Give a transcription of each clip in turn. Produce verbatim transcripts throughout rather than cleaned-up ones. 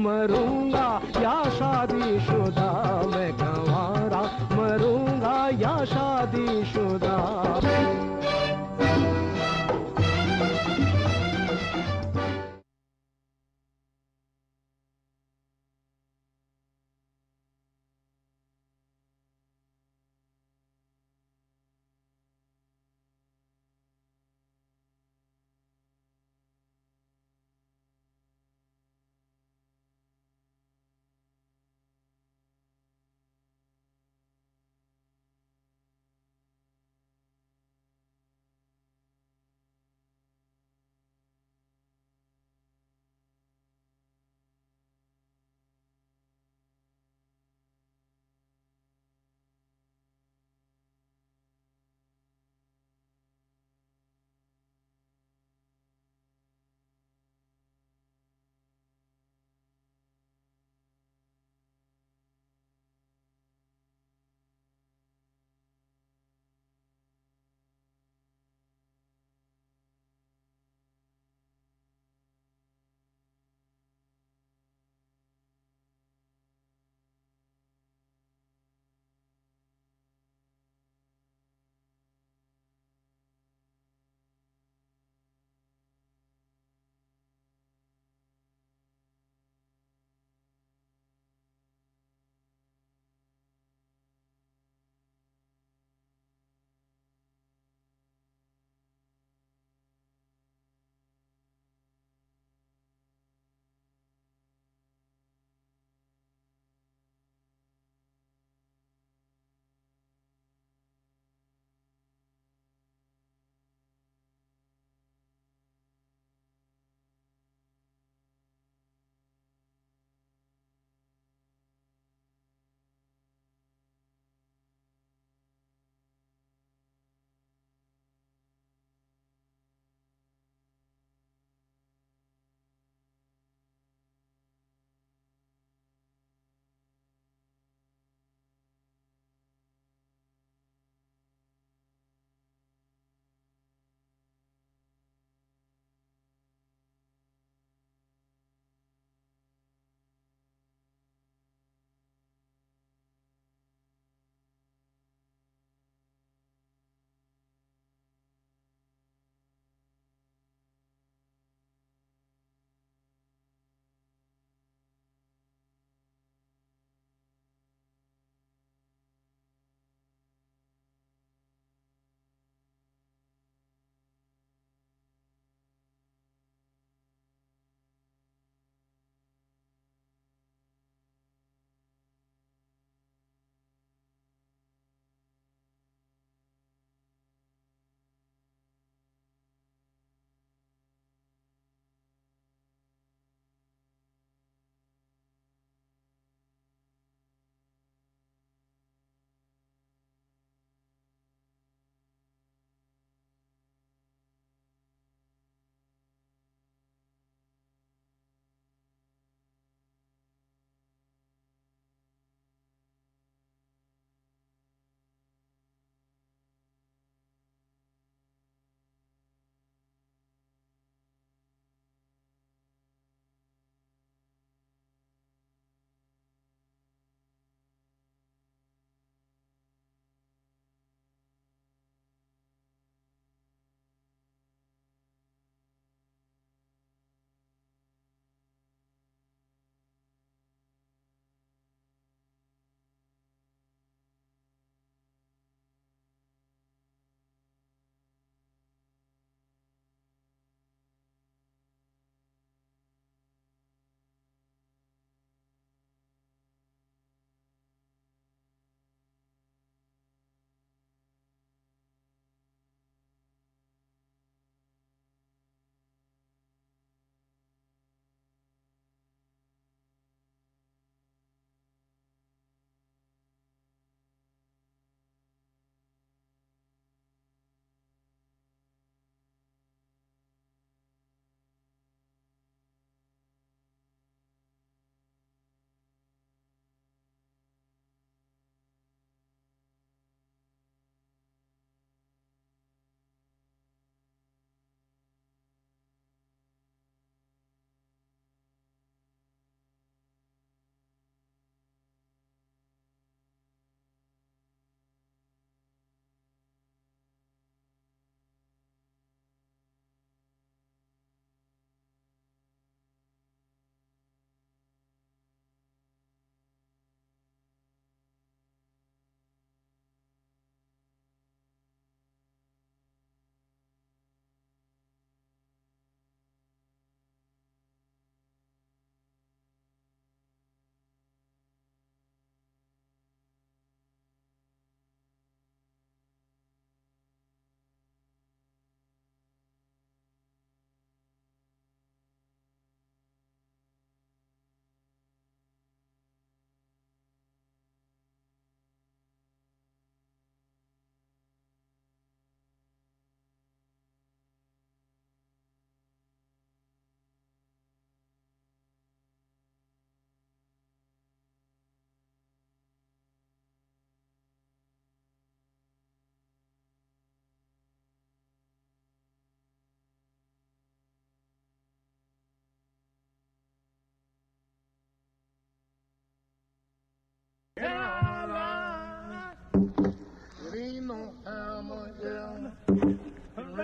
मरूंगा या शादीशुदा, मैं कंवारा मरूंगा या शादीशुदा।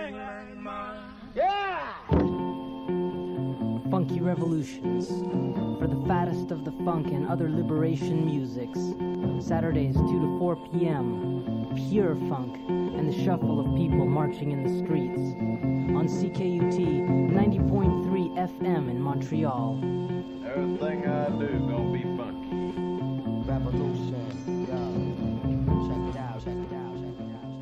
Funky Revolutions, for the fattest of the funk and other liberation musics. Saturdays two to four p.m. Pure funk and the shuffle of people marching in the streets. On C K U T ninety point three F M in Montreal. Everything I do gonna be funky. Revolution, yo. Check it out, check it out, check it out.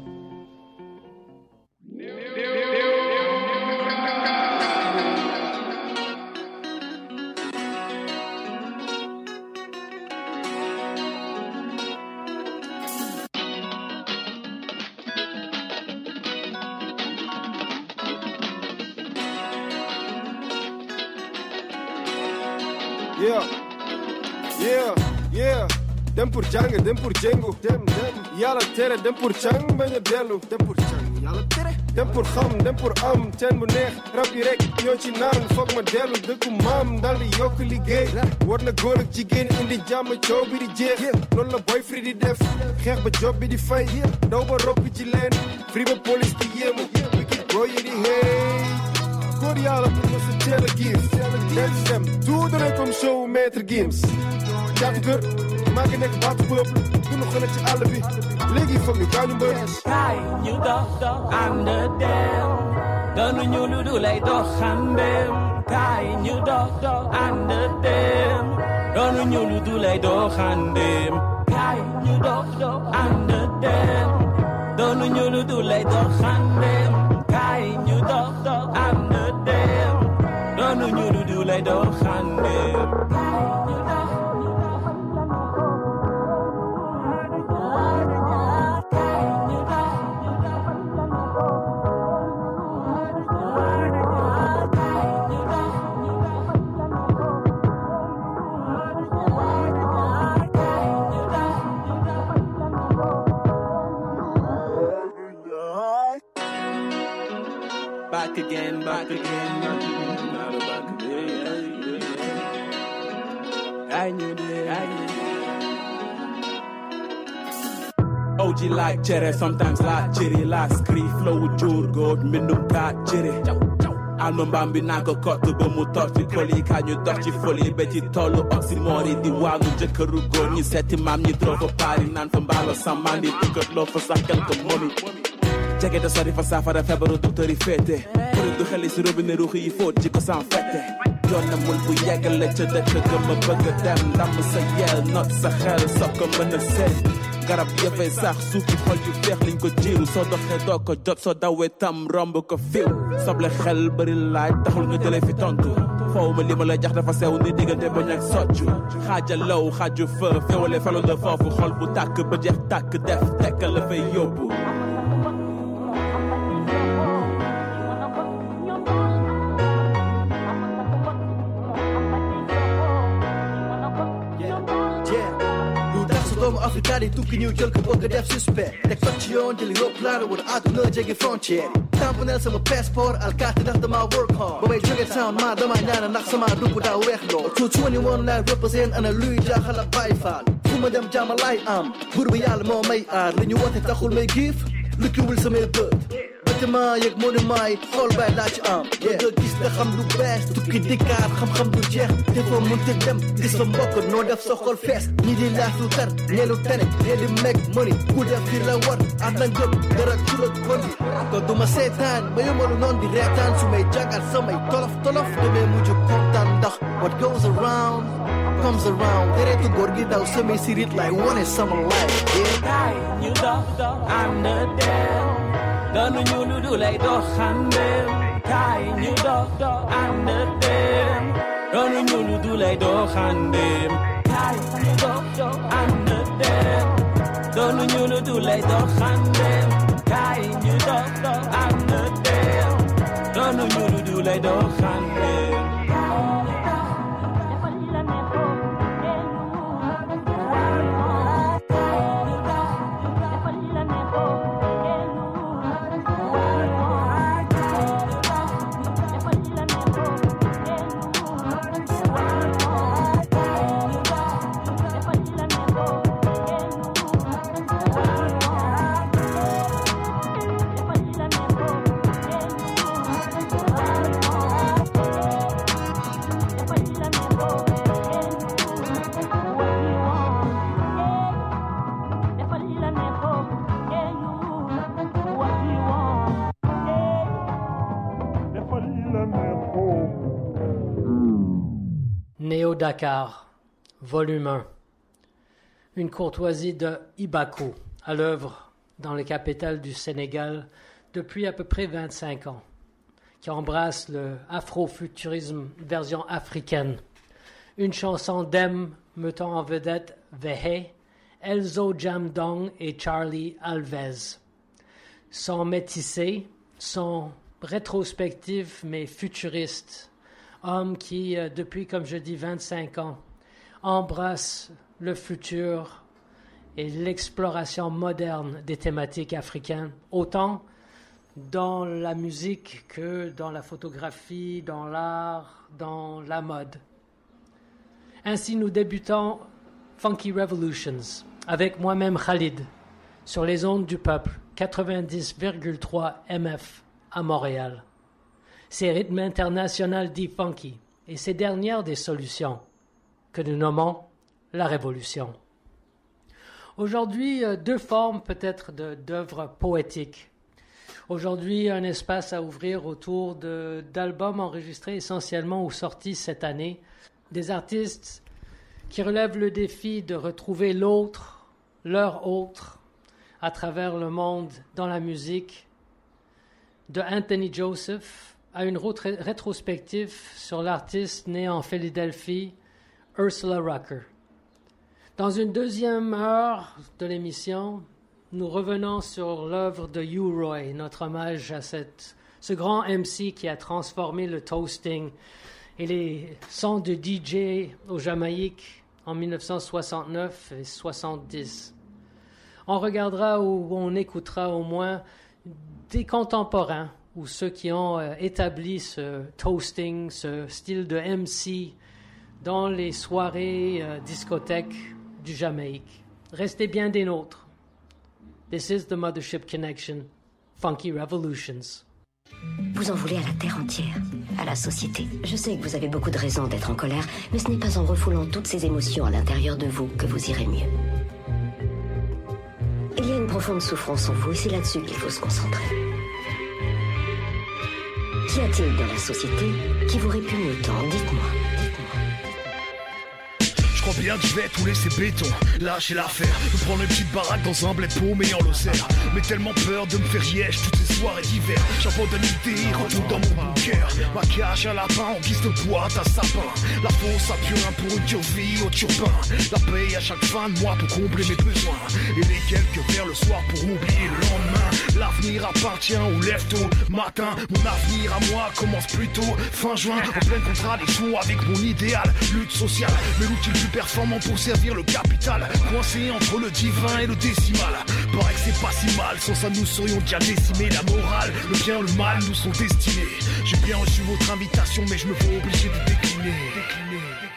Yeah, yeah, yeah. Dem pour jang, dem pour jengo, dem dem. Yalla tere, dem pour chang, ben je delu, dem pour chang. Yalla tere, dem pour ham, dem pour am, ten bu neex, rap je rek, yo ci naan, fuck ma delu, dëkku maam, dal di yokk liggéey. War na góor ak jigéen indi jàmm, coow bi di jeex. Loolu la boy free di def, xeex ba job bi di fay, daw ba rob bi ci leen, free ba police di yéemu, wicked boy yi di hey. Góor yàlla bu ma sa teel a giif, dem dem, tout donné comme show maître Gims. Jaatu kër, maa ngi nekk baatu peuple, dunu xale ci àll bi, léegi foog ñu gaañu mbër. Kaay ñu dox dox ànd dem, doonu ñu lu du lay doxandem. Kaay ñu dox dox ànd dem, doonu ñu lu du lay doxandem. Kaay ñu dox dox ànd dem, doonu ñu lu du lay doxandem. Kaay ñu dox dox ànd dem, doonu ñu lu du lay doxandem. Back again, back again, back again, not back again. I knew that, I knew that. O G like cherry, sometimes like cherry, like scree flow jur god, minum ka cherry. Alma mbambi nako kotu ba mu toog ci kol yi kañu dox ci folie ba ci tollu oxymore di waanu jëkkëru góor ñi seeti maam ñi trop fa paari naan fa mbaalo samandi dukkat loo fa sax quelque momi. Jege da sori fa saafara feebaru docteur yi féete pour du xeli si robinet ruux yi fóot ji ko sans fette yoon na mul bu yeggale ca dëkk gëm a bëgg a dem ndam sa yeel not sa xel soog ko mën a seet garab yëfay sax suuf ci xol yu feex liñ ko jiiru soo doxee doo ko jot soo dawee tam romb ko fiw soble xel bëri laaj taxul nga jëlee fi tontu foow ma li ma la jax dafa sew ni diggante bañ ak soccu xaaja law xaaju fa féewale felu la foofu xol bu tàkk ba jeex tàkk def tekk la fay yóbbu. doomu Afrika di tukki ñëw jël ko bëgg def suspect teg ko ci yoon jëli ropp laara wala àdduna jege frontière tamponel sama passeport alkaati ndax dama work hard ba may jóge town ma dama ñaana ndax sama dugg daa weex lool two twenty-one laay represent ana luy jaaxal ak Baay Faal fu ma dem jàmm laay am buur bi yàlla moo may aar li ñu woote taxul may giif lukkiwul samay bët bâtiment yeeg monument yi xool bay laa ci am nga gis te xam lu bees tukki dikkaat xam-xam du jeex te foo mënta dem gis fa mbokk noo def sa xol fees ñi di laaj lu tar ñee lu tene ñee di meg money ku def fi la war at na ngëm dara turat bondi ko duma seetaan ba yomalu noon di reetaan su may jàngat samay tolof tolof damay mujj kontaan ndax what goes around comes around deretu góor gi daw samay sirit lay wone sama life kaay ñu dox dox ànd dem doonu ñu lu du lay doxandem kaay ñu dox dox ànd dem doonu ñu lu du lay doxandem kaay ñu dox dox ànd dem doonu ñu lu du lay doxandem kaay ñu dox dox ànd dem doonu ñu lu du lay doxandem Néo-Dakar, volume un. Une courtoisie de Ibakou, à l'œuvre dans les capitales du Sénégal depuis à peu près vingt-cinq ans, qui embrasse le afrofuturisme version africaine. Une chanson d'M mettant en vedette Vehe, Elzo Jamdong et Charlie Alves. Son métissé, son rétrospectif mais futuriste, homme qui, depuis, comme je dis, vingt-cinq ans, embrasse le futur et l'exploration moderne des thématiques africaines, autant dans la musique que dans la photographie, dans l'art, dans la mode. Ainsi, nous débutons Funky Revolutions avec moi-même Khalid sur les ondes du peuple, quatre-vingt-dix virgule trois M F à Montréal. C'est rythme international dit funky et ces dernières des solutions que nous nommons la révolution. Aujourd'hui, deux formes peut-être de, d'œuvres poétiques. Aujourd'hui, un espace à ouvrir autour de, d'albums enregistrés essentiellement ou sortis cette année, des artistes qui relèvent le défi de retrouver l'autre, leur autre, à travers le monde dans la musique, de Anthony Joseph à une rétrospective sur l'artiste né en Philadelphie, Ursula Rucker. Dans une deuxième heure de l'émission, nous revenons sur l'œuvre de U-Roy, notre hommage à cette, ce grand M C qui a transformé le toasting et les sons de D J au Jamaïque en dix-neuf cent soixante-neuf et soixante-dix. On regardera ou on écoutera au moins des contemporains ou ceux qui ont euh, établi ce toasting, ce style de M C dans les soirées euh, discothèques du Jamaïque. Restez bien des nôtres. This is the Mothership Connection, Funky Revolutions. Vous en voulez à la terre entière, à la société. Je sais que vous avez beaucoup de raisons d'être en colère, mais ce n'est pas en refoulant toutes ces émotions à l'intérieur de vous que vous irez mieux. Il y a une profonde souffrance en vous et c'est là-dessus qu'il faut se concentrer. Qu'y a-t-il dans la société qui vous répugne autant? Dites-moi, dites-moi. Je crois bien que je vais tout laisser béton, lâcher l'affaire, me prendre une petite baraque dans un bled paumé en Lozère. Mais tellement peur de me faire rièche toutes ces soirées d'hiver. J'abandonne l'idée, retourne dans mon bunker. Ma cage à lapin en guise de boîte à sapin. La fosse à purin pour une dure vie au turbin. La paye à chaque fin de mois pour combler mes besoins. Et les quelques verres le soir pour oublier le lendemain. L'avenir appartient aux lève-tôt matin. Mon avenir à moi commence plus tôt, fin juin. En pleine contradiction avec mon idéal, lutte sociale. Mais l'outil le plus performant pour servir le capital. Coincé entre le divin et le décimal. Paraît que c'est pas si mal, sans ça nous serions déjà décimés. La morale, le bien, le mal nous sont destinés. J'ai bien reçu votre invitation, mais je me vois obligé de décliner. Décliner.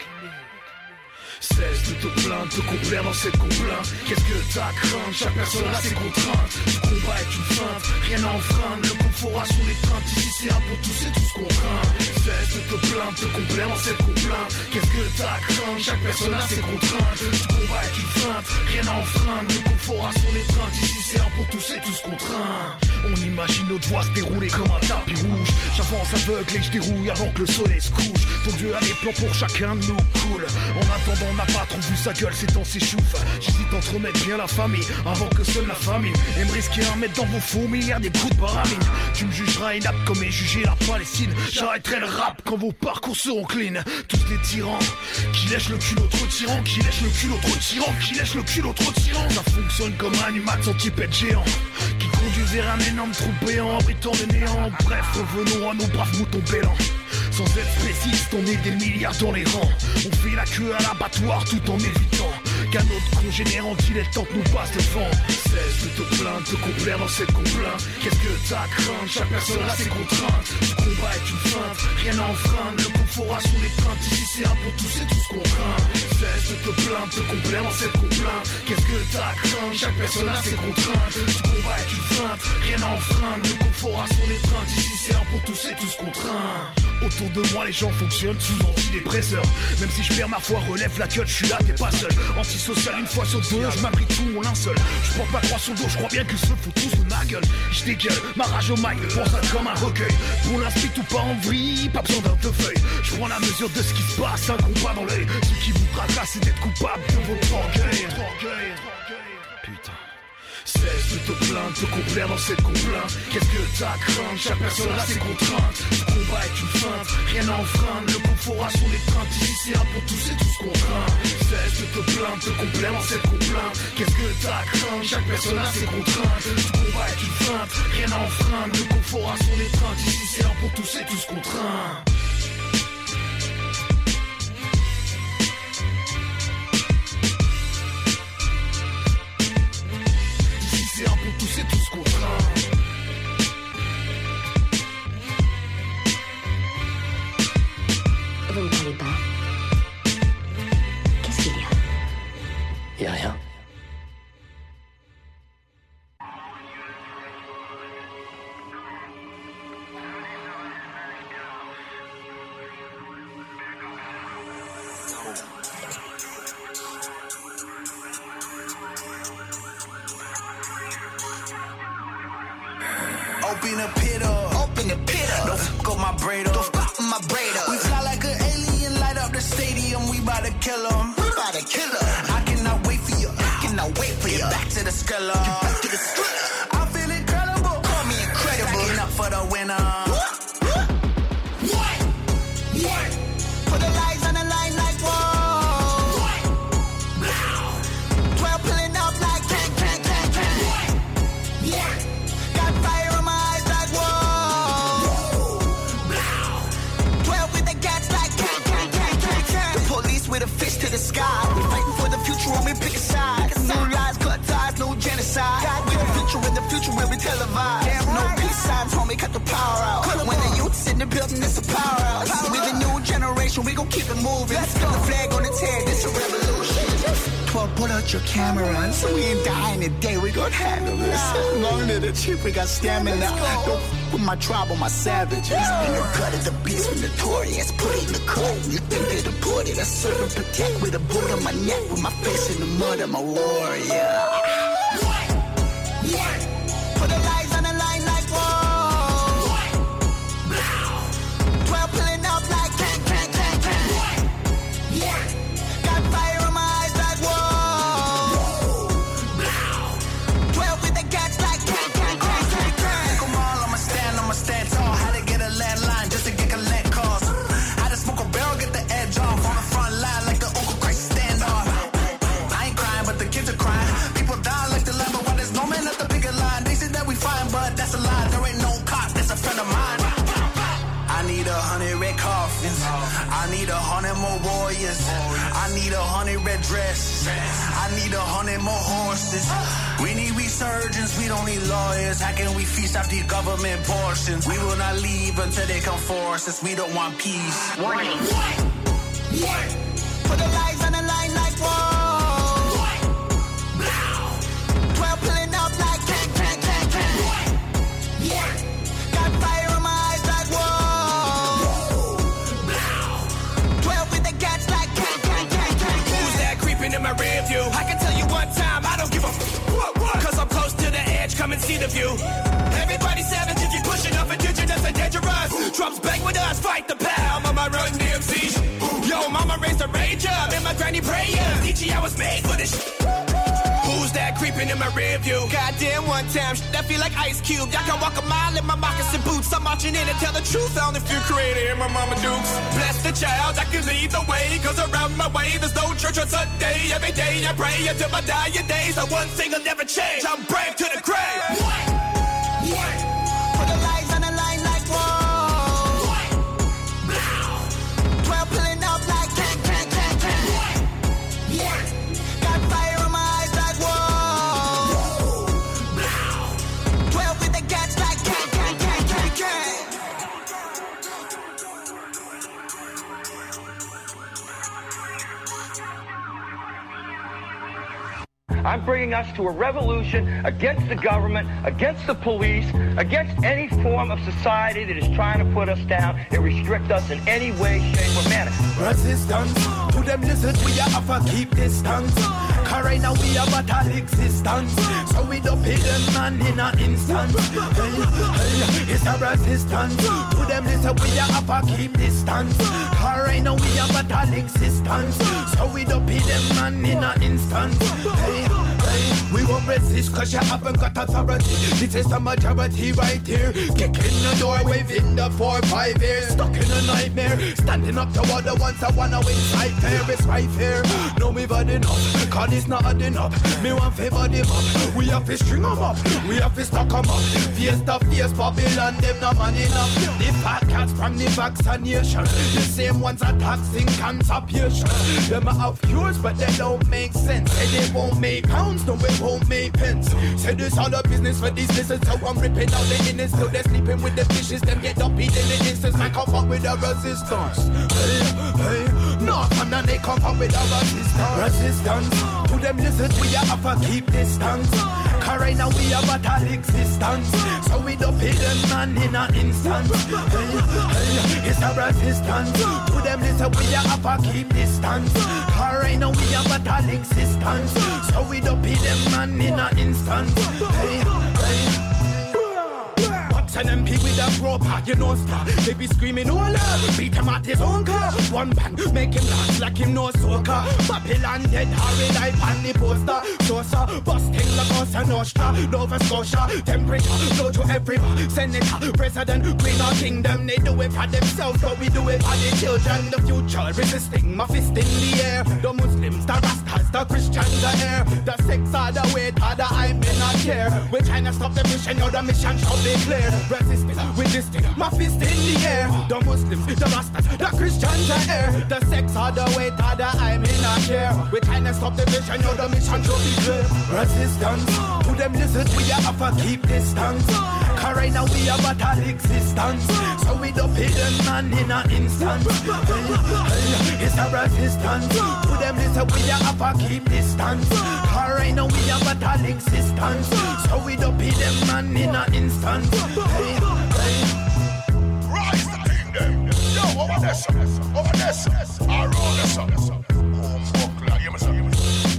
Cesse de te plaindre, te complaire dans cette complainte. Qu'est-ce que t'as crainte? Chaque personne a ses contraintes. Le combat est une feinte, rien à enfreindre. Le confort a sur les teintes, ici c'est un pour tous, c'est tout ce qu'on craint. Cesse de te plaindre, te complaire dans cette complainte. Qu'est-ce que t'as crainte? Chaque personne a ses contraintes. Le combat est une feinte, rien à enfreindre. Le confort a sur les teintes, ici c'est un pour tous, c'est tout ce qu'on craint. On imagine notre voix se dérouler comme un tapis rouge. J'avance aveugle et je dérouille avant que le soleil se couche. Ton Dieu a des plans pour chacun de nous, cool. En attendant, on n'a pas trop vu sa gueule, c'est temps s'échouffe. J'hésite entre mettre bien la famille avant que seule la famine. Et me risquer un mètre dans vos fourmilières des coups de baramine. Tu me jugeras inapte comme est jugé la Palestine. J'arrêterai le rap quand vos parcours seront clean. Tous des tyrans qui lèchent le cul autre tyran, qui lèchent le cul autre tyran, qui lèchent le cul autre tyran. Ça fonctionne comme un humain centipède géant qui conduit vers un énorme trou béant abritant le néant. Bref, revenons à nos braves moutons bêlants. Sans être spéciste, on est des milliards dans les rangs. On fait la queue à l'abattoir tout en évitant qu'un autre congénère en dilettante nous passe devant. Cesse de te plaindre, te complaire dans cette complainte. Qu'est-ce que t'as crainte? Chaque personne a ses contraintes. Le combat est une feinte, rien à enfreindre. Le confort a sur les teintes, ici c'est un pour tous, c'est tout ce qu'on craint. Cesse de te plaindre, te complaire dans cette complainte. Qu'est-ce que t'as crainte? Chaque personne a ses contraintes. Le combat est une feinte, rien à enfreindre. Le confort a sur les teintes, ici c'est un pour tous, c'est tout ce qu'on craint. Autour de moi les gens fonctionnent sous antidépresseurs. Même si je perds ma foi, relève la queue, je suis là, t'es pas seul. Antisocial une fois sur deux, je m'abrite sous mon linceul. Je porte ma croix sur le dos, je crois bien que se foutent tous de ma gueule. Je dégueule, ma rage au mic, pour ça comme un recueil. Pour l'inspi tout pas en vrille, pas besoin d'un feuille. Je prends la mesure de ce qui se passe, un combat dans l'œil. Ce qui vous tracasse c'est d'être coupable de votre orgueil. Putain. Cesse de te plaindre, te complaire dans cette complainte. Qu'est-ce que t'as à craindre, chaque personne a ses contraintes. Ce combat est une feinte, rien à enfreindre. Le confort a son étreinte, ici c'est un pour tous et tous qu'on craint. Cesse de te plaindre, te complaire dans cette complainte. Qu'est-ce que t'as à craindre, chaque personne a ses contraintes. Ce combat est une feinte, rien à enfreindre. Le confort a son étreinte, ici c'est un pour tous et tous qu'on craint. C'est un pour tous et tous qu'on craint. Vous ne parlez pas. Qu'est-ce qu'il y a? Y a rien. Open the pit up, open the pit up. Don't fuck up my braid up, don't fuck up my braid up. We fly like an alien, light up the stadium. We bout to kill 'em, we bout to kill 'em. I cannot wait for you, I cannot wait for you. Get back to the Skrilla, get back to the Skrilla. I feel incredible, call me incredible. Stacking up for the winner. What? What? What? Put the lights on the line like whoa. What? twelve pulling up like clang, clang, clang, clang. What? What? Got fire on my eyes like whoa. twelve with the gats like clang, clang, clang, clang, clang. The police with a fist to the sky. We fighting for the future when we pick a side. No lies, cut ties, no genocide. With the future, in the future will be televised. No peace signs, homie, cut the power out. When the youth's in the building, it's a powerhouse. With a new generation, we gon' keep it moving. Let's go. The flag on its head, it's a revolution. twelve, put out your cameras. We ain't dying today, we gon' handle this. Long to the chip, we got stamina. Don't f with my tribe or my savages. In the gut of the beast, we notorious. Put it in the court, you think they deported. I serve and protect with a bullet on my neck. With my face in the mud, I'm a warrior. What? What? Put the lights on the line like whoa. What? twelve pulling up like clang, clang, clang, clang. What? What? Got fire on my eyes like whoa. twelve with the gats like clang, clang, clang, clang, clang. Come on, I'ma stand, I'ma stand tall. Had to get a landline just to get collect calls. Had to smoke a barrel, get the edge off. On the front line like the Uncle Christ standoff. I ain't crying, but the kids are crying. People die like the lamb, but why there's no man at the bigger line? They say that we fine, but that's a lie. There ain't no cop, that's a friend of mine. I need a hundred red coffins. I need a hundred more warriors. I need a hundred red dresses. I need a hundred more horses. We need resurgence, we don't need lawyers. How can we feast off these government portions? We will not leave until they come force us. We don't want peace. Warning. What? What? Put the lights on the line like whoa. What? twelve pulling up like clang, clang, clang, clang. What? What? Got fire on my eyes like whoa. twelve with the gats like clang, clang, clang, clang, clang. Who's that creeping in my rear view? I can tell you one time, I don't give a f- Cause I'm close to the edge, come and see the view. Everybody savage if you pushing up indigenous and dangerous. Drums bang with us, fight the power. Mama run D M C. Yo, mama raised a rage up in my granny prayers. D G I was made for this sh- Who's that creeping in my rear view? Goddamn one time, sh- that feel like Ice Cube. Y'all can walk a mile in my moccasin boots. I'm marching in and tell the truth on if you're created in my mama dukes. Bless the child that can lead the way. Cause around my way there's no church on Sunday. Every day I pray until my dying days. The one thing will never change, I'm brave to the grave. What? What? Put the lights on the line like whoa. What? twelve pulling up like clang, clang, clang, clang. What? What? Got fire on my eyes like whoa. twelve with the gats like clang, clang, clang, clang, clang. I'm bringing us to a revolution against the government, against the police, against any form of society that is trying to put us down and restrict us in any way, shape, or manner. Resistance to them lizards, we have to keep distance. Cause right now we have battle existence, so we don't pay them man in an instant. Hey, hey, it's a resistance to them lizards, we have to keep distance. Cause right now we have battle existence, so we don't pay them man in an instant. Hey, hey, we won't resist cause you haven't got authority. This is the majority right here. Kicking the door, waving the four, five years. Stuck in a nightmare, standing up to all the ones that wanna win sight there. It's right here. No, we've had enough, cause it's not had enough. Me want favor them up, we have to string them up, we have to stock them up. Face to face, Babylon, them not man enough. The fat cats from the vaccination, the same ones that taxing cancer patients. Them have cures, but they don't make sense. Say they won't make pounds, no, it won't make pence. Say this all the business for these lizards, so I'm ripping out the innards till they're sleeping with the fishes. Them get up eating the instance, man come up with a resistance. Hey, hey, no, come down, they come up with a resistance. Resistance to them lizards, we have to keep distance. Cause right now we have battle existence, so we don't pay them man in an instant. Hey, hey, it's a resistance to them lizards, we have to keep distance. Cause right now we have battle existence, so we don't pay them man in an instant. Hey, hey. An M P with a proper, you know, star. They be screaming, oh Lord, beat him at his own car. One bang, make him dance like him no soca. Babylon dead, Harry life on the poster. Sosa, busting la Cosa Nostra. Nova Scotia, temperature, flow to everyone. Senator, president, queen or kingdom. They do it for themselves, but we do it for the children. The future, resisting, my fist in the air. The Muslims, the Rastas, the Christians are here. The sex are the way, the I'm in a care. We're trying to stop the mission, now the mission shall be clear. Resisting, resisting, my fist in the air. The Muslims, the Rastas, the Christians are here. The sex are the way, the I'm in a chair. We're trying to stop the mission, now the mission shall be clear. Resistance to them lizards, we have to keep distance. Cause right now we have battle existence, so we don't pay them man in an instant. Hey, hey, it's a resistance to them lizards, we have to keep distance. Cause right now we have battle existence, so we don't pay them man in an instant. Hey, hey. Rise the thing them. Yo, over there, son. Over there, son. I roll the son. Oh, fuck, like, you must have.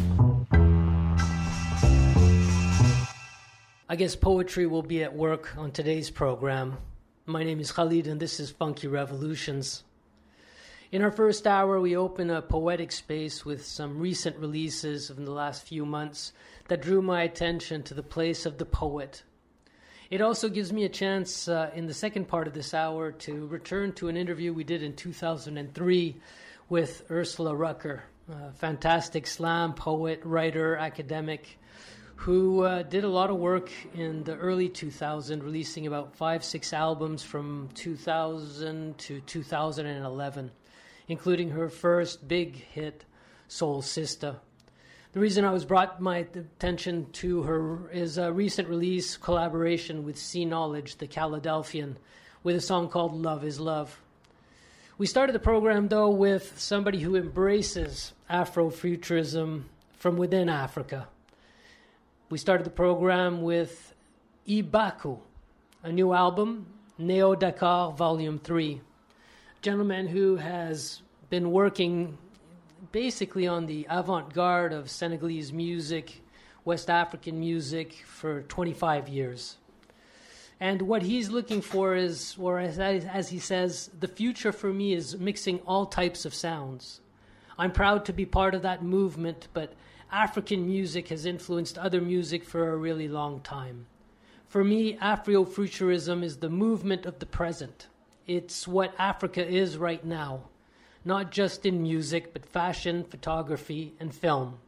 I guess poetry will be at work on today's program. My name is Khalid and this is Funky Revolutions. In our first hour, we open a poetic space with some recent releases in the last few months that drew my attention to the place of the poet. It also gives me a chance uh, in the second part of this hour to return to an interview we did in two thousand three with Ursula Rucker, a fantastic slam poet, writer, academic, who uh, did a lot of work in the early two thousands, releasing about five, six albums from two thousand to two thousand eleven, including her first big hit, Soul Sister. The reason I was brought my attention to her is a recent release collaboration with C Knowledge, the Caladelphian, with a song called Love is Love. We started the program, though, with somebody who embraces Afrofuturism from within Africa. We started the program with Ibaku, a new album, Neo Dakar Volume three. A gentleman who has been working basically on the avant-garde of Senegalese music, West African music, for twenty-five years. And what he's looking for is, or as, as he says, the future for me is mixing all types of sounds. I'm proud to be part of that movement, but African music has influenced other music for a really long time. For me, Afrofuturism is the movement of the present. It's what Africa is right now, not just in music, but fashion, photography, and film.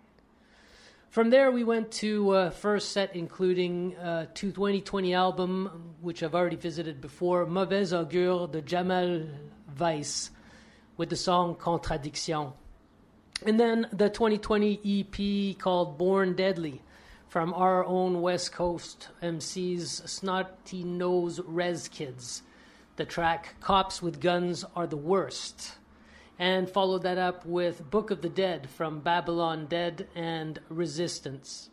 From there, we went to a first set including a twenty twenty album, which I've already visited before, Mauvais Augure de Jamal Weiss, with the song Contradiction. And then the twenty twenty E P called Born Deadly, from our own West Coast M Cs, Snotty Nose Rez Kids. The track Cops with Guns Are the Worst. and followed that up with Book of the Dead from Babylon Dead and Resistance.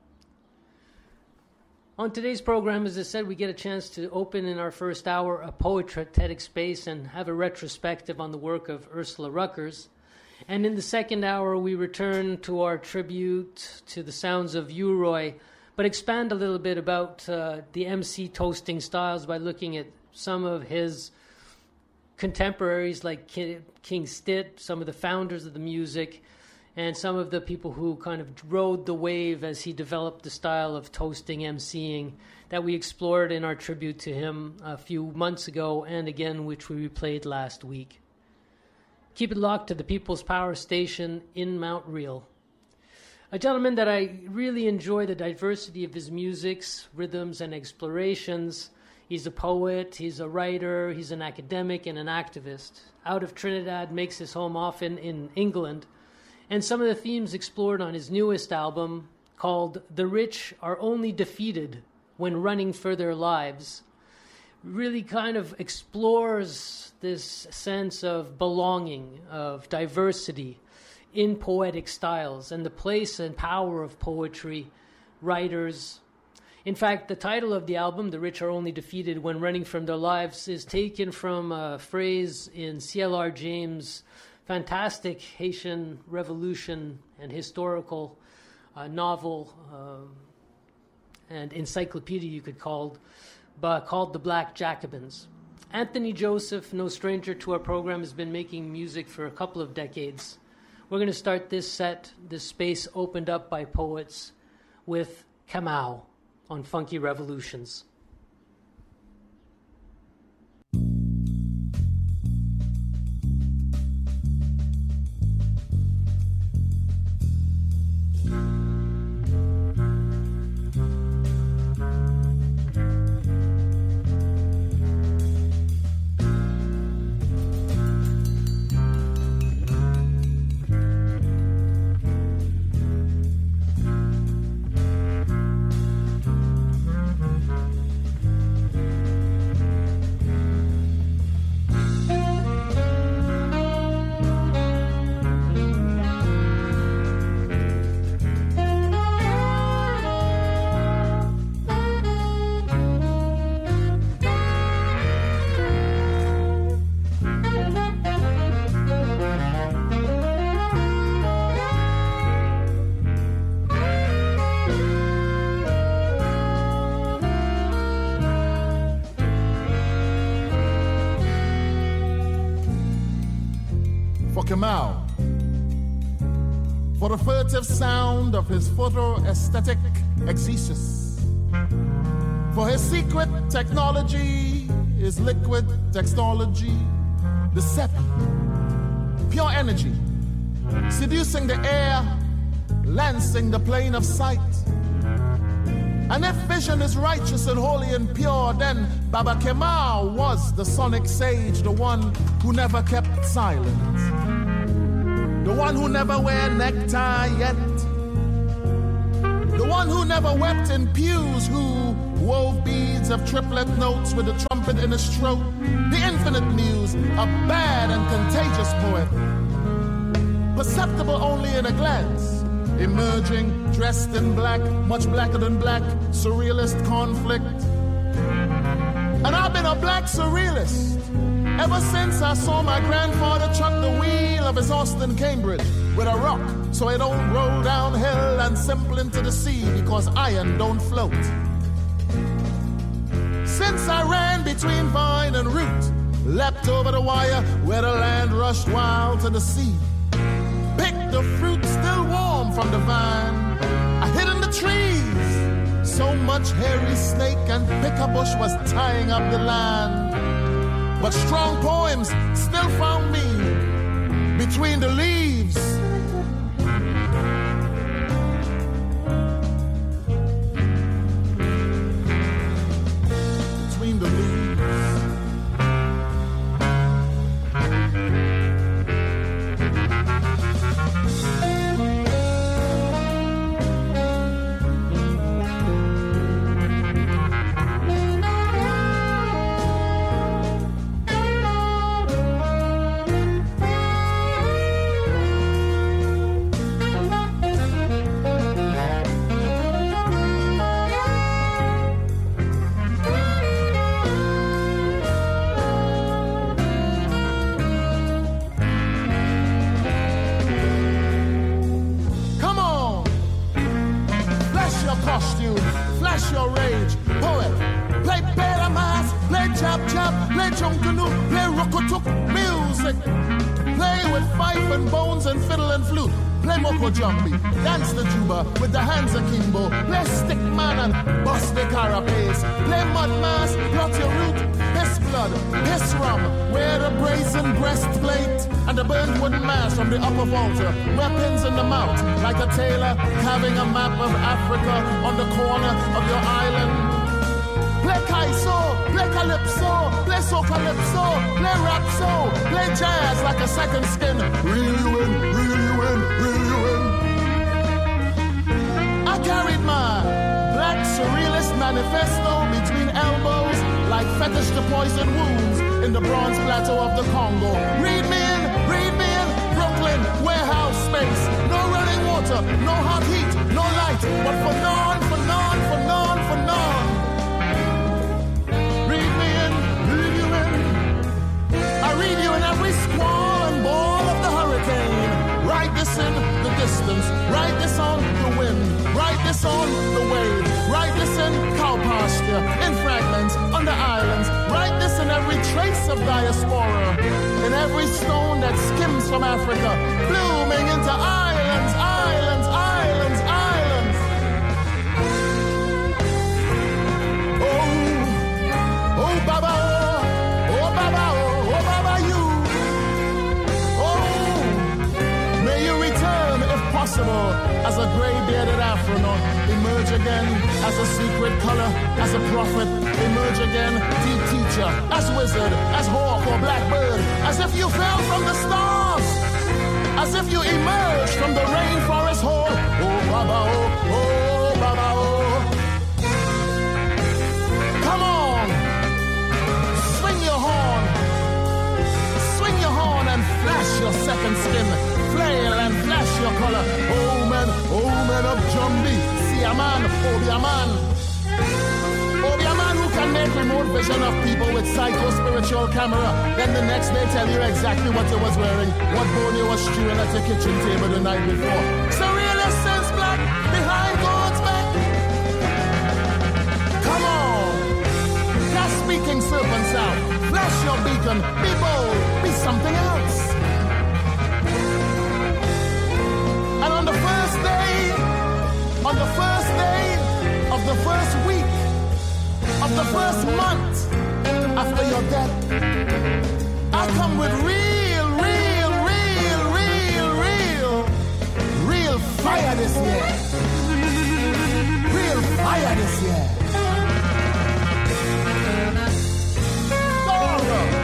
On today's program, as I said, we get a chance to open in our first hour a poetic space and have a retrospective on the work of Ursula Ruckers. And in the second hour, we return to our tribute to the sounds of U-Roy, but expand a little bit about uh, the M C toasting styles by looking at some of his contemporaries like King Stitt, some of the founders of the music, and some of the people who kind of rode the wave as he developed the style of toasting emceeing that we explored in our tribute to him a few months ago, and again, which we replayed last week. Keep it locked to the People's Power Station in Mount Real. A gentleman that I really enjoy the diversity of his musics, rhythms, and explorations. He's a poet, he's a writer, he's an academic, and an activist. Out of Trinidad, makes his home often in England. And some of the themes explored on his newest album, called The Rich Are Only Defeated When Running for Their Lives, really kind of explores this sense of belonging, of diversity in poetic styles, and the place and power of poetry, writers. In fact, the title of the album, The Rich Are Only Defeated When Running from Their Lives, is taken from a phrase in C L R James' fantastic Haitian Revolution and historical uh, novel uh, and encyclopedia, you could call, but called The Black Jacobins. Anthony Joseph, no stranger to our program, has been making music for a couple of decades. We're going to start this set, this space opened up by poets, with Kamau on Funky Revolutions. Kamau, for the furtive sound of his photo-aesthetic exegesis, for his secret technology, his liquid technology, the sepi, pure energy, seducing the air, lancing the plane of sight. And if vision is righteous and holy and pure, then Baba Kamau was the sonic sage, the one who never kept silent, the one who never wear necktie yet, the one who never wept in pews, who wove beads of triplet notes with a trumpet in his throat, the infinite muse, a bad and contagious poet, perceptible only in a glance, emerging, dressed in black, much blacker than black, surrealist conflict. And I've been a black surrealist ever since I saw my grandfather chuck the wheel of his Austin Cambridge with a rock so it don't roll downhill and simple into the sea because iron don't float. Since I ran between vine and root, leapt over the wire where the land rushed wild to the sea, picked the fruit still warm from the vine, I hid in the trees, so much hairy snake and picker bush was tying up the land. But strong poems still found me between the leaves. Between the leaves. flash your rage. Poet, play better mass, play chop chop, play chunkanu, play rokotuk music. Play with fife and bones and fiddle and flute. Play moko jambi, dance the juba with the hands of Kimbo. Play stick man and bust the carapace. Play mud mass, plot your root. Piss blood, piss rum. Wear the brazen breastplate and the burnt wooden mask from the upper vaulter. Weapons in the mouth, like a tailor carving a map of Africa on the corner of your island. Play kaiso, play calypso, play so calypso, play rapso, play jazz like a second skin. Reel you in, reel you in, reel you in. I carried my black surrealist manifesto between elbows like fetish to poison wounds in the bronze plateau of the Congo. Read me in, read me in, Brooklyn, warehouse space. No running water, no hot heat, no light, but for none, for none, for none, for none. Read me in, read you in. I read you in every squall and ball of the hurricane. Write this in the distance, write this on the wind, write this on the wave, write this in cow pasture, in fragments, on the islands, write this in every trace of diaspora, in every stone that skims from Africa, blooming into islands, islands, islands, islands. Oh, oh, Baba, oh, oh, Baba, oh, oh, Baba, you. Oh, may you return, if possible, as a gray-bearded Afronaut. Emerge again as a secret color, as a prophet. Emerge again, deep teacher, as wizard, as hawk or blackbird. As if you fell from the stars. As if you emerged from the rainforest hole. Oh, Baba, oh, oh, Baba, oh. Come on. Swing your horn. Swing your horn and flash your second skin. Flail and flash your color. Oh, man, oh, man of Jambi. See a man, oh, be a man. Oh, be a man who can make remote vision of people with psycho-spiritual camera. Then the next day tell you exactly what you was wearing, what bone you was stewing at the kitchen table the night before. Surrealist sense black behind God's back. Come on. That's speaking serpent sound. Flash your beacon. Be bold. Be something else. And on the first day, on the first day of the first week, of the first month after your death, I come with real, real, real, real, real, real fire this year. Real fire this year. Sorrow.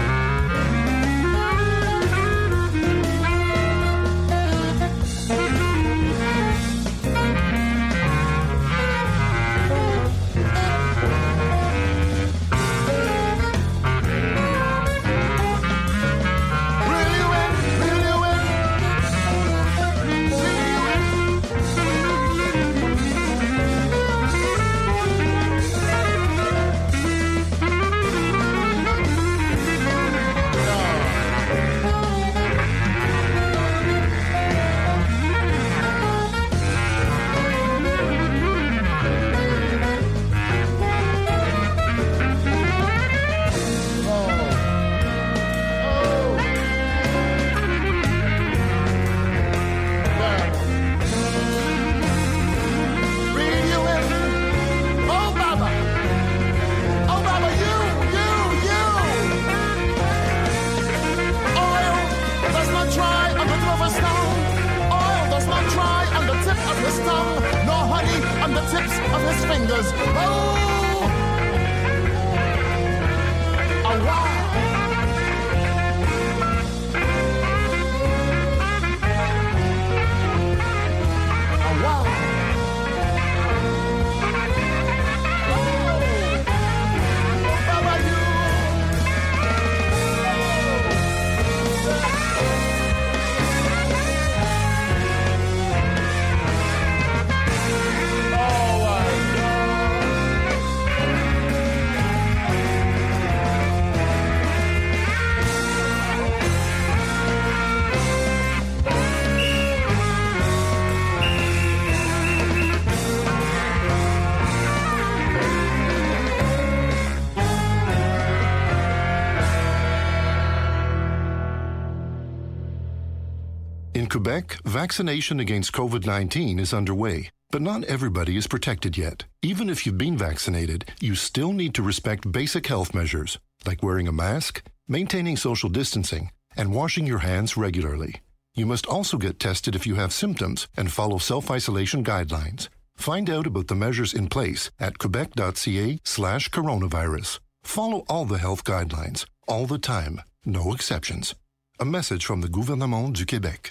In Quebec, vaccination against COVID nineteen is underway, but not everybody is protected yet. Even if you've been vaccinated, you still need to respect basic health measures, like wearing a mask, maintaining social distancing, and washing your hands regularly. You must also get tested if you have symptoms and follow self-isolation guidelines. Find out about the measures in place at quebec.ca slash coronavirus. Follow all the health guidelines, all the time, no exceptions. A message from the Gouvernement du Québec.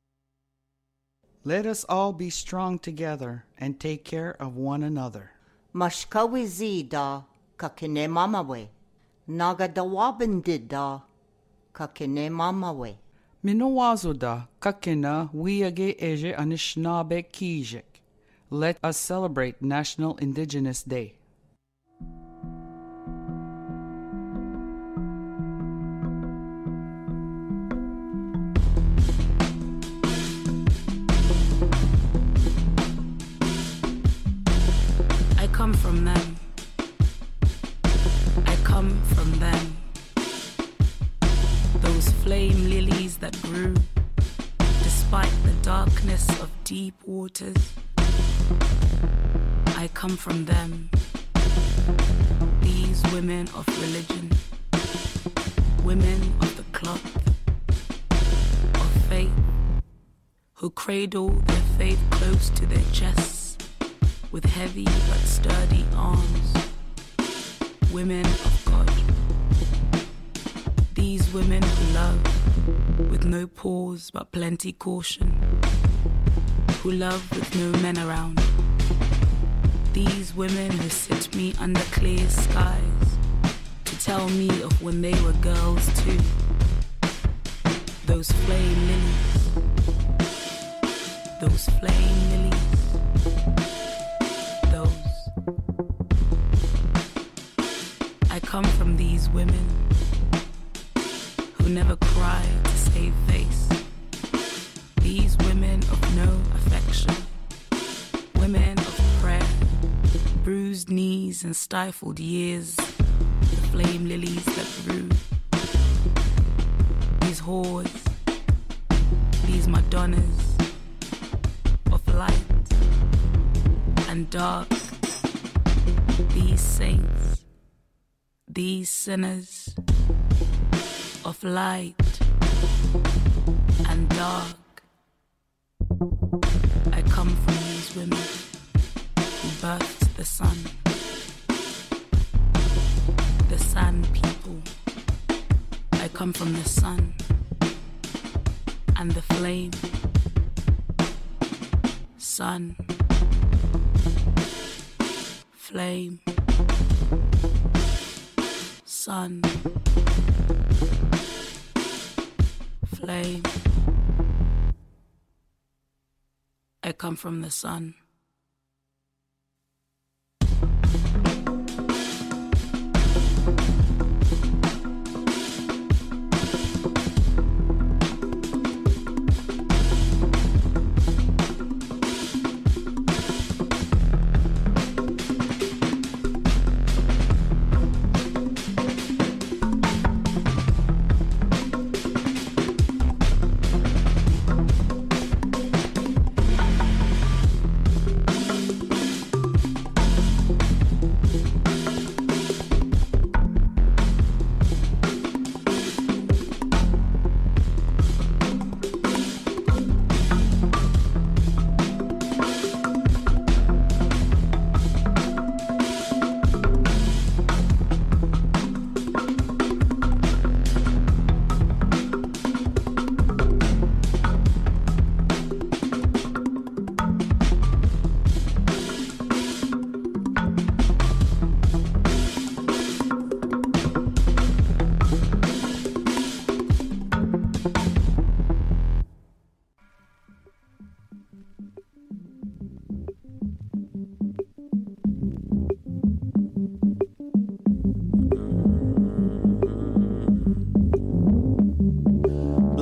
Let us all be strong together and take care of one another. Mashkawizi da kakine mamawe. Nagadawabindi da kakine mamawe. Minawazo da kakina wiage eje anishnabe kijek. Let us celebrate National Indigenous Day. I come from them. I come from them. Those flame lilies that grew despite the darkness of deep waters. I come from them. These women of religion, women of the cloth, of faith, who cradle their faith close to their chests with heavy but sturdy arms. Women of God. These women who love with no pause but plenty caution, who love with no men around. These women who sit me under clear skies to tell me of when they were girls too. Those flame lilies. Those flame lilies. Those. I come from these women who never cry to save face. These women of no affection. Women of prayer. Bruised knees and stifled years, the flame lilies that grew. These whores, these Madonnas of light and dark, these saints, these sinners of light and dark. I come from these women who birthed the sun, the sun people. I come from the sun and the flame. Sun, flame, sun, flame. I come from the sun.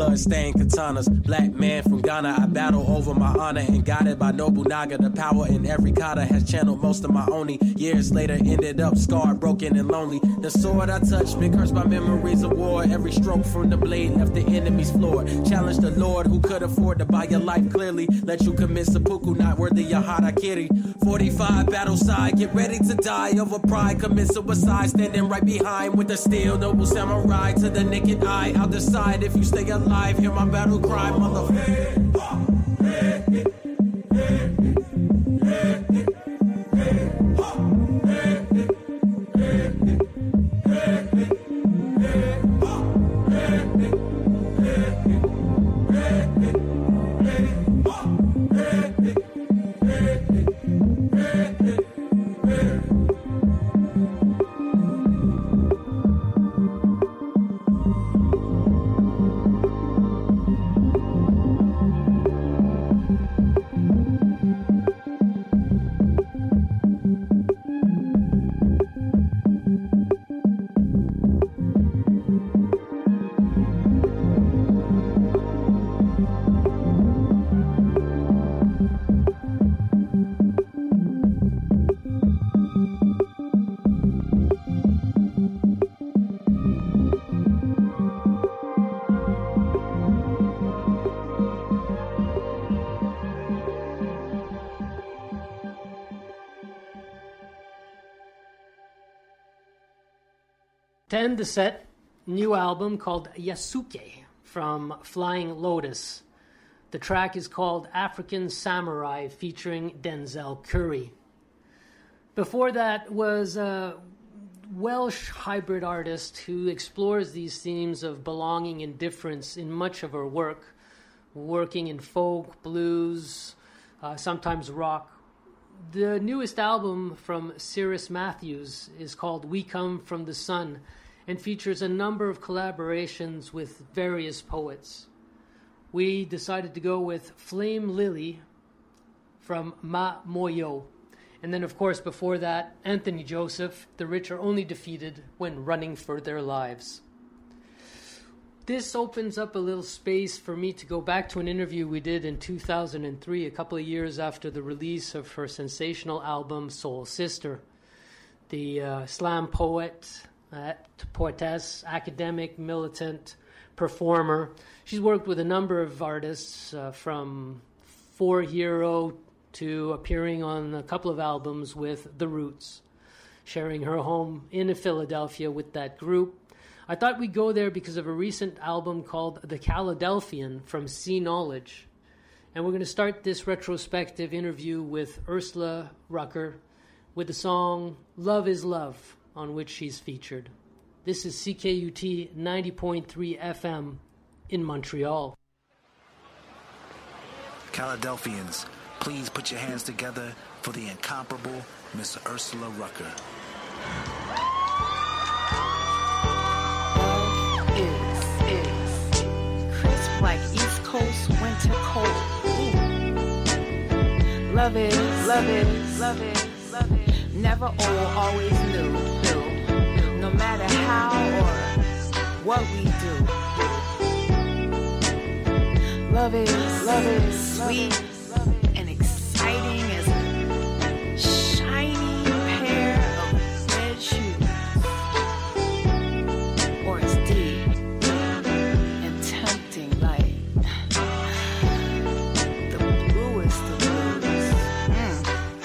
blood-stained katanas. Black man from Ghana, I battle over my honor and guided by Nobunaga. The power in every kata has channeled most of my oni. Years later, ended up scarred, broken, and lonely. The sword I touched, been cursed by memories of war. Every stroke from the blade left the enemy's floor. Challenge the Lord who could afford to buy your life clearly. Let you commit seppuku, not worthy your harakiri. forty-five battle side, get ready to die over pride. Commit suicide, standing right behind with the steel. Noble samurai to the naked eye. I'll decide if you stay alive. Hear my battle cry, motherfucker. Ten the set, new album called Yasuke from Flying Lotus. The track is called African Samurai featuring Denzel Curry. Before that was a Welsh hybrid artist who explores these themes of belonging and difference in much of her work, working in folk, blues, uh, sometimes rock. The newest album from Cyrus Matthews is called We Come From the Sun and features a number of collaborations with various poets. We decided to go with Flame Lily from Ma Moyo. And then, of course, before that, Anthony Joseph, The Rich Are Only Defeated When Running for Their Lives. This opens up a little space for me to go back to an interview we did in two thousand three, a couple of years after the release of her sensational album, Soul Sister. The uh, slam poet, uh, poetess, academic, militant, performer. She's worked with a number of artists, uh, from Four Hero to appearing on a couple of albums with The Roots, sharing her home in Philadelphia with that group. I thought we'd go there because of a recent album called The Caladelphian from Sea Knowledge. And we're going to start this retrospective interview with Ursula Rucker with the song Love is Love, on which she's featured. This is C K U T ninety point three F M in Montreal. Caladelphians, please put your hands together for the incomparable Miss Ursula Rucker. Like East Coast winter cold. Ooh. Love is, love is, love is, love is. Never old, always new, new. No matter how or what we do. Love is, love is, sweet and exciting as a shiny pair of red shoes. Or as deep and tempting like the bluest of blues. Mm,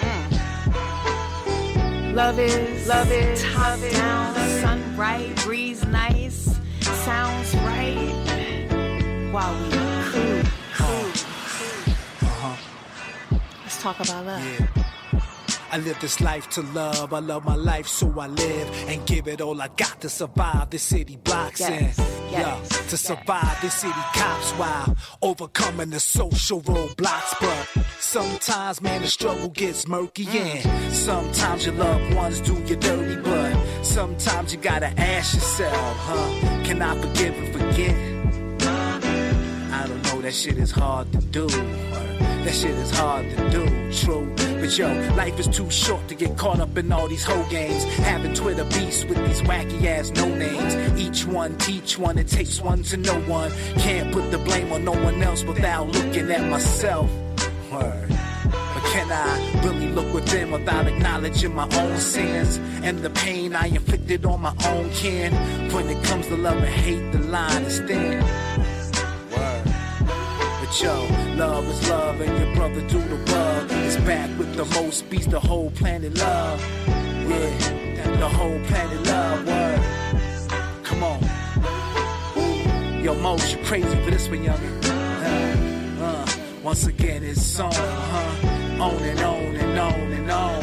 mm. Love is, love is, top down, sun bright, breeze nice, sounds right while we cruise. Uh-huh. Let's talk about love. Yeah. I live this life to love. I love my life, so I live and give it all I got to survive this city blocks Yes, in. yes, Yeah, to survive this city cops while overcoming the social roadblocks. But sometimes, man, the struggle gets murky. And sometimes your loved ones do you dirty. But sometimes you gotta ask yourself, huh? Can I forgive and forget? I don't know, that shit is hard to do. That shit is hard to do, true. But yo, life is too short to get caught up in all these whole games. Having Twitter beefs with these wacky ass no names. Each one teach one, it takes one to know one. Can't put the blame on no one else without looking at myself. Word. But can I really look within without acknowledging my own sins and the pain I inflicted on my own kin? When it comes to love and hate, the line is thin. Word. But yo, love is love and your brother do the rub. Is back with the most beats, the whole planet love. Yeah, the whole planet love. Word. Come on. Yo, Mose, you crazy for this one, youngin'. Uh, uh, once again, it's on, huh? On and on and on and on.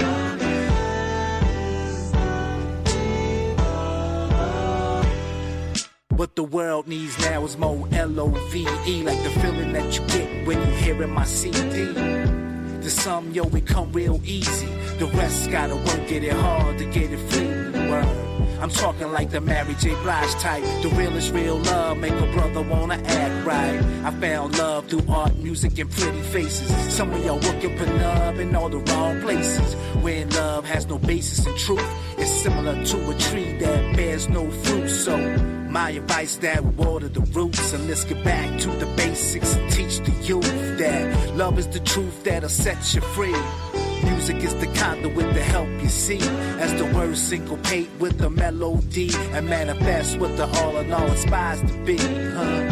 What the world needs now is more L O V E, like the feeling that you get when you hearing my C D. To some, yo, it come real easy. The rest gotta work, get it hard to get it free. Word. I'm talking like the Mary J. Blige type. The realest real love make a brother wanna act right. I found love through art, music, and pretty faces. Some of y'all working for love in all the wrong places. When love has no basis in truth, it's similar to a tree that bears no fruit. So my advice that we water the roots and let's get back to the basics and teach the youth that love is the truth that'll set you free. Music is the conduit to help you see as the words syncopate with the melody and manifest what the all in all inspires to be, huh?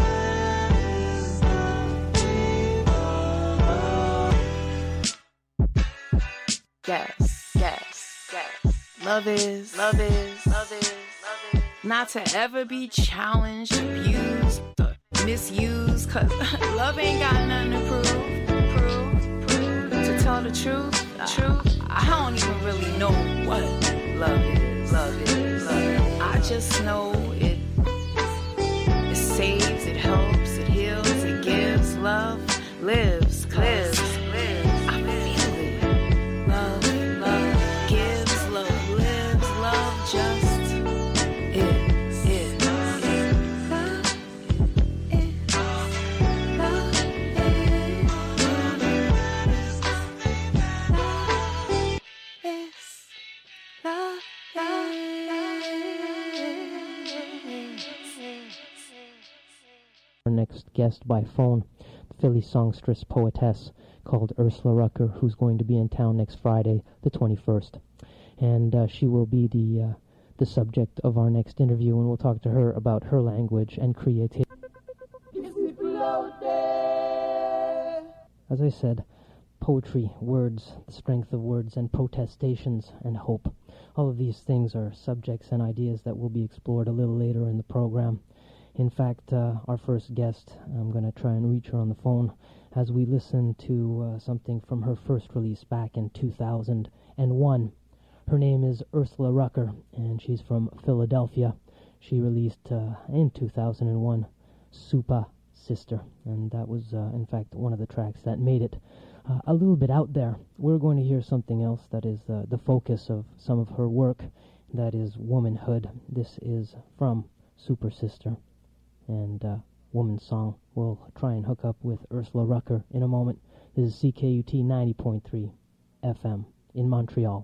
Yes, yes, yes. Love is, love is, love is, love is not to ever be challenged, abused, or misused, cause love ain't got nothing to prove, prove, prove. To tell the truth, truth, I don't even really know what love is, love is, love is. I just know it, it saves, it helps, it heals, it gives, love lives, lives, lives. I feel it. Love, love gives, love lives, love just is, is, is. Love is, love is, love Our next guest by phone, Philly songstress poetess called Ursula Rucker, who's going to be in town next Friday, the twenty-first. And uh, she will be the uh, the subject of our next interview, and we'll talk to her about her language and creativity. As I said, poetry, words, the strength of words, and protestations and hope. All of these things are subjects and ideas that will be explored a little later in the program. In fact, uh, our first guest, I'm going to try and reach her on the phone as we listen to uh, something from her first release back in two thousand one. Her name is Ursula Rucker, and she's from Philadelphia. She released uh, in two thousand one Supa Sister, and that was, uh, in fact, one of the tracks that made it uh, a little bit out there. We're going to hear something else that is uh, the focus of some of her work, that is womanhood. This is from Supa Sister and uh, Woman's Song. We'll try and hook up with Ursula Rucker in a moment. This is C K U T ninety point three F M in Montreal.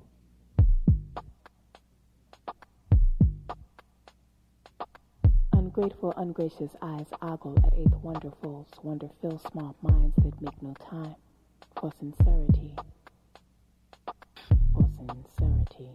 Ungrateful, ungracious eyes ogle at eighth wonderfuls, wonder fill small minds that make no time for sincerity, for sincerity.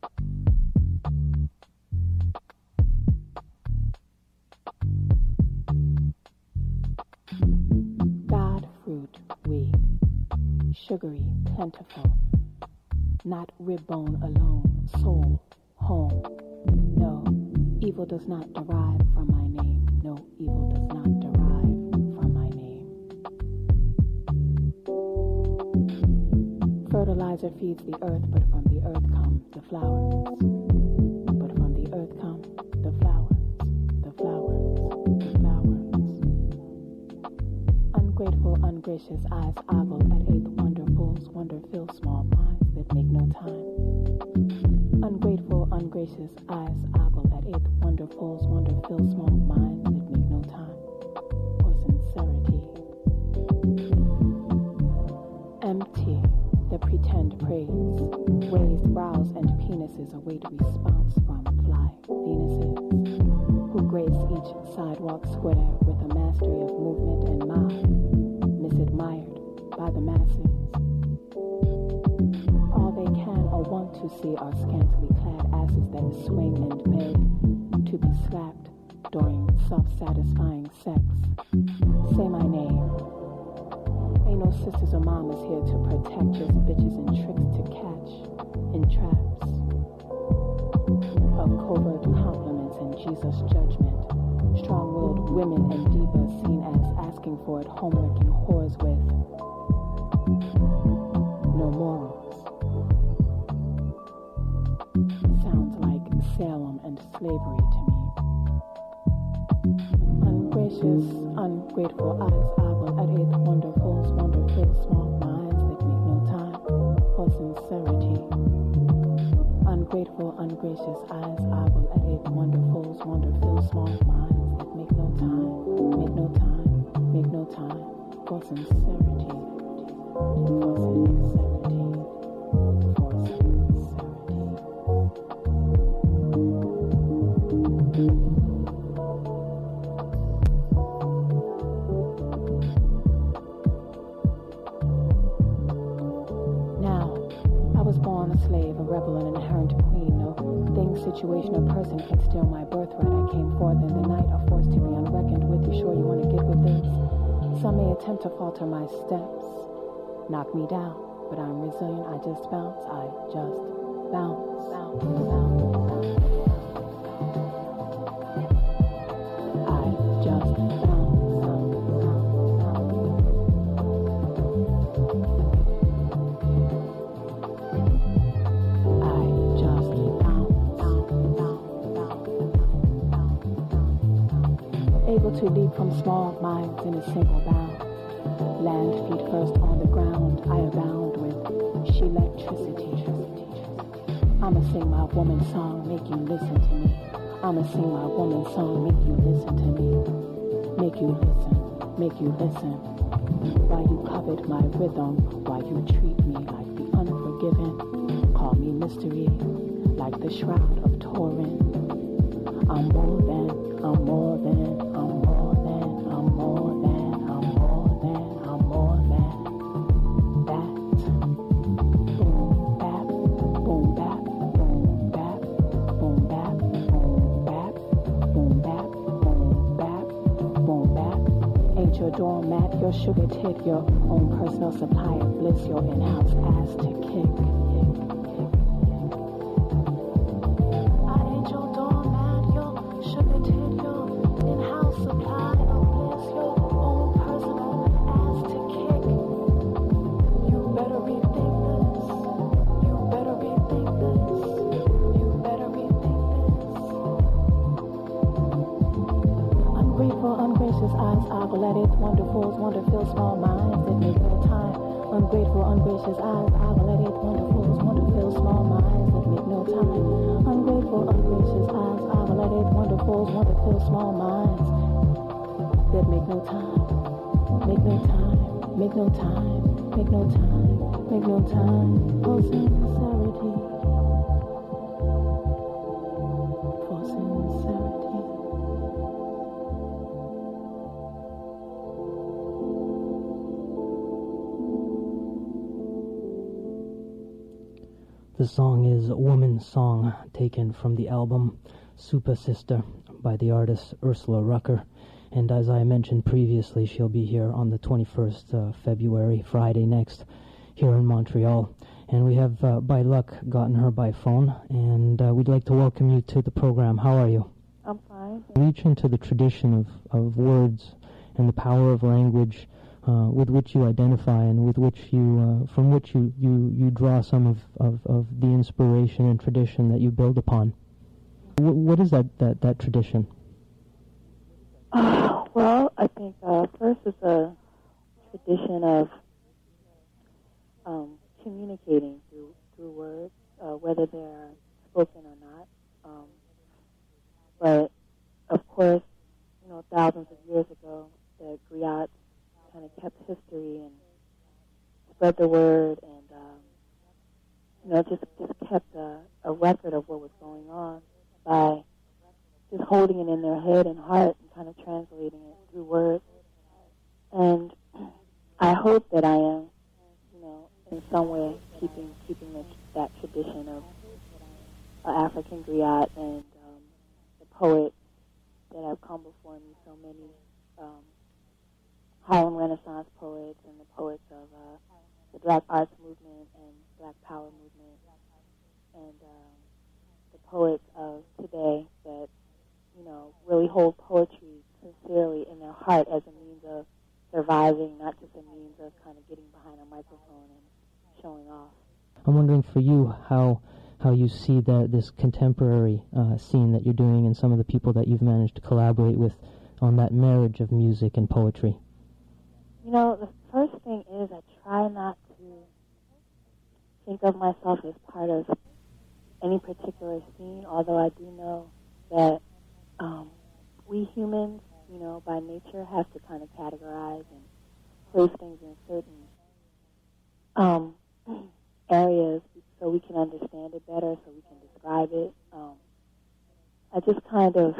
God fruit we, sugary, plentiful, not rib bone alone, soul, home. No, evil does not derive from my name. No, evil does not derive from my name. Fertilizer feeds the earth, but from the earth come the flowers. But from the earth come the flowers, the flowers, the flowers. Ungrateful, ungracious eyes ogle at eighth wonderfuls, wonder fill small minds that make no time. Ungrateful, ungracious eyes ogle at eighth wonderfuls, wonder fill small minds that make no time for sincerity. await a response from fly Venuses who grace each sidewalk square with a mastery of movement and mind, misadmired by the masses. All they can or want to see are scantily clad asses that swing and beg to be slapped during self-satisfying sex. Say my name. Ain't no sisters or mamas here to protect, just bitches and tricks to catch in traps of covert compliments and Jesus judgment. Strong-willed women and divas seen as asking for it, home-wrecking whores with no morals. Sounds like Salem and slavery to me. Ungracious, ungrateful eyes ogle at eighth wonderfuls, wonder-filled small minds that make no time for sincerity. Ungrateful, ungracious eyes ogle at eighth wonderfuls, wonder-filled small minds that make no time, make no time, make no time for sincerity, for sincerity, for sincerity. Slave, a rebel, an inherent queen. No thing, situation, or person can steal my birthright. I came forth in the night, a force to be unreckoned with. You sure you want to get with this? Some may attempt to falter my steps, knock me down, but I'm resilient. I just bounce, I just bounce, bounce, bounce, bounce. I just bounce, bounce, bounce, able to leap from small minds in a single bound. Land feet first on the ground, I abound with she-electricity. I'ma sing my woman song, make you listen to me. I'ma sing my woman song, make you listen to me. Make you listen, make you listen. While you covet my rhythm, while you treat me like the unforgiven. Call me mystery, like the shroud of Turin. I'm more than, I'm more than, I'm more than, I'm more than, I'm more than, I'm more than that. Boom bap, boom bap, boom bap, boom bap, boom bap, boom bap, boom bap, boom bap. Ain't your doormat, your sugar tit, your own personal supply of bliss, your in-house ass to kick. Wonderful small minds that make no time. Ungrateful, ungracious eyes, I will let it. Wonderful, wonderful small minds that make no time. Ungrateful, ungracious eyes, I will let it. Wonderful, wonderful small minds that make no time. Make no time, make no time, make no time, make no time for sincerity. For sincerity. The song is Woman's Song, taken from the album Super Sister by the artist Ursula Rucker. And as I mentioned previously, she'll be here on the twenty-first of February, Friday next, here in Montreal. And we have, uh, by luck, gotten her by phone, and uh, we'd like to welcome you to the program. How are you? I'm fine. Reach into the tradition of, of words and the power of language Uh, with which you identify and with which you, uh, from which you, you, you draw some of, of, of the inspiration and tradition that you build upon. W- what is that, that, that tradition? Uh, well, I think uh, first is a tradition of um, communicating through through words, uh, whether they're spoken or not. Um, but, of course, you know, thousands of years ago, the griots kind of kept history and spread the word and um, you know, just, just kept a, a record of what was going on by just holding it in their head and heart and kind of translating it through words. And I hope that I am, you know, in some way keeping keeping the, that tradition of uh, African griot and um, the poets that have come before me, so many um, Harlem Renaissance poets and the poets of uh, the Black Arts Movement and Black Power Movement, and um, the poets of today that, you know, really hold poetry sincerely in their heart as a means of surviving, not just a means of kind of getting behind a microphone and showing off. I'm wondering for you how how you see the, this contemporary uh, scene that you're doing and some of the people that you've managed to collaborate with on that marriage of music and poetry. You know, the first thing is I try not to think of myself as part of any particular scene, although I do know that um, we humans, you know, by nature have to kind of categorize and place things in certain um, areas so we can understand it better, so we can describe it. Um, I just kind of,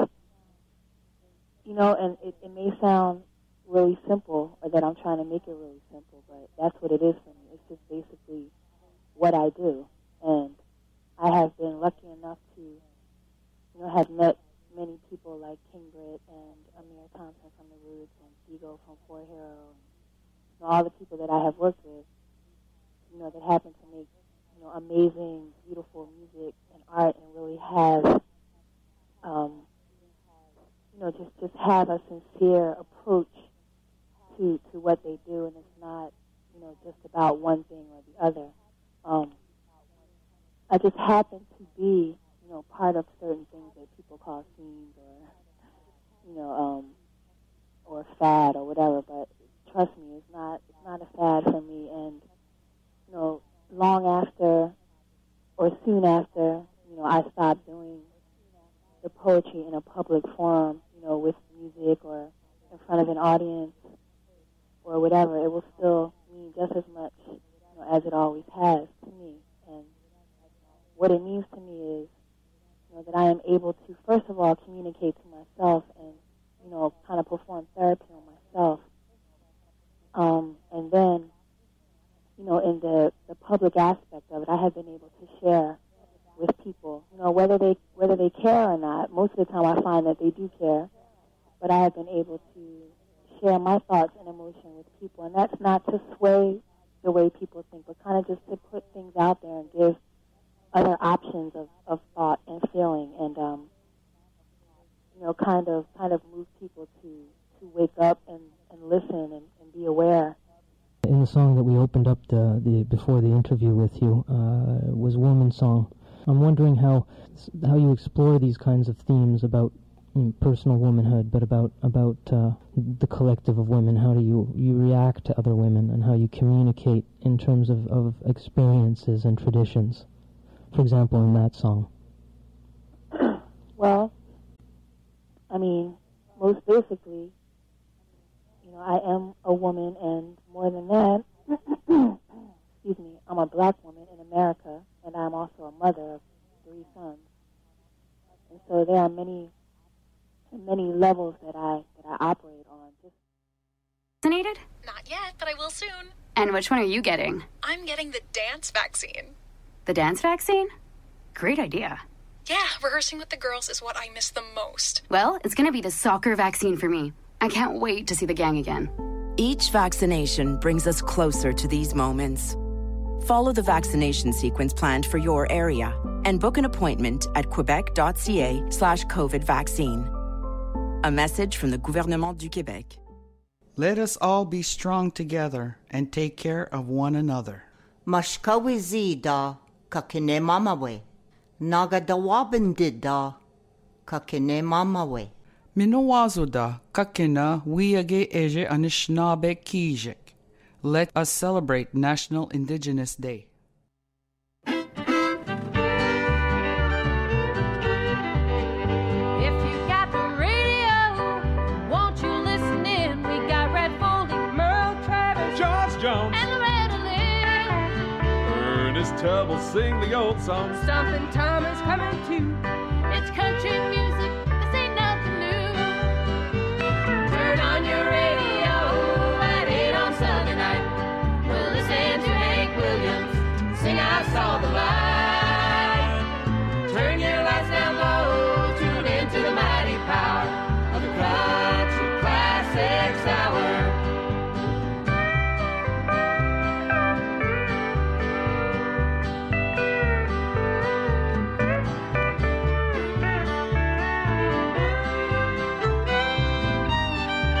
you know, and it, it may sound really simple, or that I'm trying to make it really simple, but that's what it is for me. It's just basically what I do. And I have been lucky enough to, you know, have met many people like King Britt and Amir Thompson from The Roots and Digo from Four Hero, and you know, all the people that I have worked with, you know, that happen to make, you know, amazing, beautiful music and art, and really have, um, you know, just, just have a sincere approach to to what they do, and it's not, you know, just about one thing or the other. Um, I just happen to be, you know, part of certain things that people call scenes or, you know, um, or fad or whatever. But trust me, it's not it's not a fad for me. And you know, long after or soon after, you know, I stopped doing the poetry in a public forum, you know, with music or in front of an audience or whatever, it will still mean just as much, you know, as it always has to me. And what it means to me is, you know, that I am able to, first of all, communicate to myself and, you know, kind of perform therapy on myself. Um, and then, you know, in the, the public aspect of it, I have been able to share with people, you know, whether they whether they care or not. Most of the time I find that they do care, but I have been able to share my thoughts and emotion with people. And that's not to sway the way people think, but kind of just to put things out there and give other options of, of thought and feeling, and um, you know, kind of kind of move people to, to wake up and, and listen and, and be aware. In the song that we opened up the, the before the interview with you uh, was Woman Song. I'm wondering how how you explore these kinds of themes about you know, personal womanhood, but about about uh, the collective of women. How do you, you react to other women, and how you communicate in terms of, of experiences and traditions? For example, in that song. Well, I mean, most basically, you know, I am a woman, and more than that, excuse me, I'm a black woman in America, and I'm also a mother of three sons. And so there are many, many levels that I that I operate on. Just Vaccinated? Not yet, but I will soon. And which one are you getting? I'm getting the dance vaccine. The dance vaccine? Great idea. Yeah, rehearsing with the girls is what I miss the most. Well, it's going to be the soccer vaccine for me. I can't wait to see the gang again. Each vaccination brings us closer to these moments. Follow the vaccination sequence planned for your area and book an appointment at quebec.ca slash COVID vaccine. A message from the Gouvernement du Québec. Let us all be strong together and take care of one another. Mashkawizi da kakine mamawe. Naga da wabindi da kakine mamawe. Minowazo da kakina wiage eje Anishinaabe kijek. Let us celebrate National Indigenous Day. Tub will sing the old song. Stompin' Tom is coming too. It's country music